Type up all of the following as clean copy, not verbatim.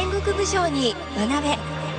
戦国武将に学べ。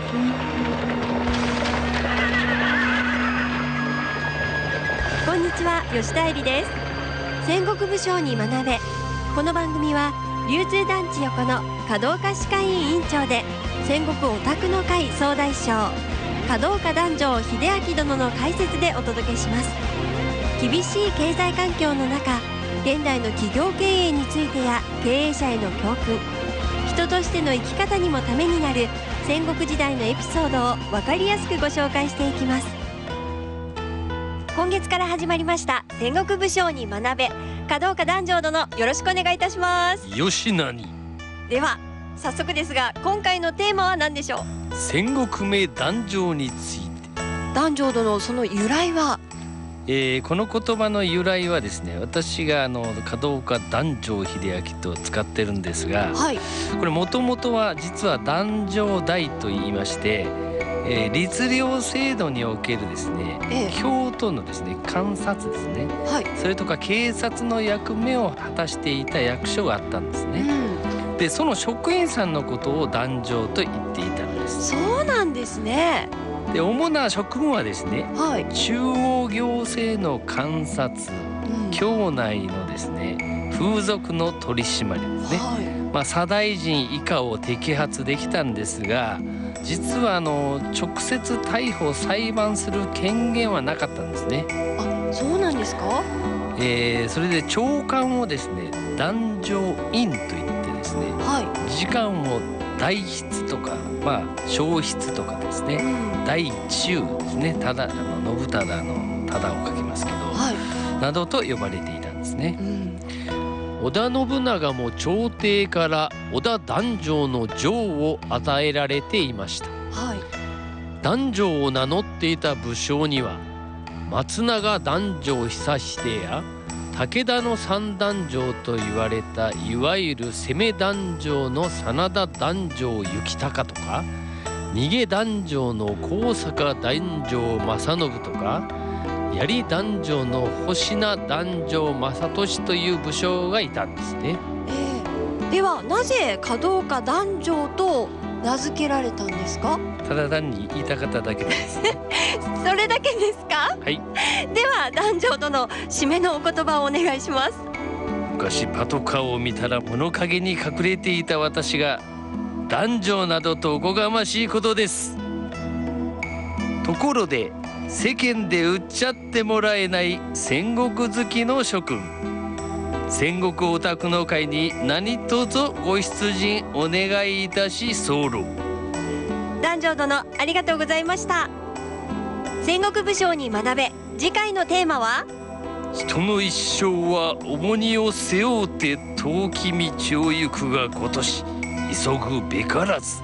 こんにちは、吉田恵里です。戦国武将に学べ。この番組は流通団地横の華道家歯科医院院長で戦国オタクの会総大将華道家壇上秀明殿の解説でお届けします。厳しい経済環境の中、現代の企業経営についてや経営者への教訓、人としての生き方にもためになる戦国時代のエピソードを分かりやすくご紹介していきます。今月から始まりました戦国武将に学べ。華道家壇上殿、よろしくお願いいたします。 よしなに。 では早速ですが、今回のテーマは何でしょう？ 戦国名壇上について。 壇上殿、その由来は？ この言葉の由来はですね、私が華道家壇上秀明と使ってるんですが、 はい、 これもともとは実は壇上代と言いまして、律令制度におけるですね、京都のですね監察ですね、 はい、 それとか警察の役目を果たしていた役所があったんですね。でその職員さんのことを壇上と言っていたんです。 そうなんですね。 で主な職務はですね、 はい、 中央行政の監察、京内のですね風俗の取り締まりですね、左大臣以下を摘発できたんですが、実は直接逮捕裁判する権限はなかったんですね。 あ、そうなんですか？ それで長官をですね壇上院といってですね、時間を代筆とか、小筆とかですね、大中ですね、ただ信忠の忠を書きますけど、などと呼ばれていたんですね。織田信長も朝廷から織田壇上の城を与えられていました。壇上を名乗っていた武将には松永壇上久秀や武田の三壇上と言われたいわゆる攻め壇上の真田壇上行高とか、逃げ壇上の高坂壇上正信とか、槍壇上の星名壇上正俊という武将がいたんですね。 ではなぜ華道家壇上と名付けられたんですか？ ただ単に言いたかっただけです。 それだけですか？ はい。 では壇上殿、締めのお言葉をお願いします。 昔パトカーを見たら物陰に隠れていた私が壇上などとおこがましいことです。ところで世間で売っちゃってもらえない戦国好きの諸君、戦国オタクの会に何卒ご出陣お願いいたし候。 壇上殿、ありがとうございました。戦国武将に学べ。次回のテーマは、 人の一生は重荷を背負うて遠き道を行くがごとし、急ぐべからず。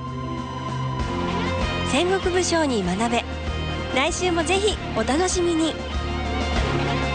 戦国武将に学べ。来週もぜひお楽しみに。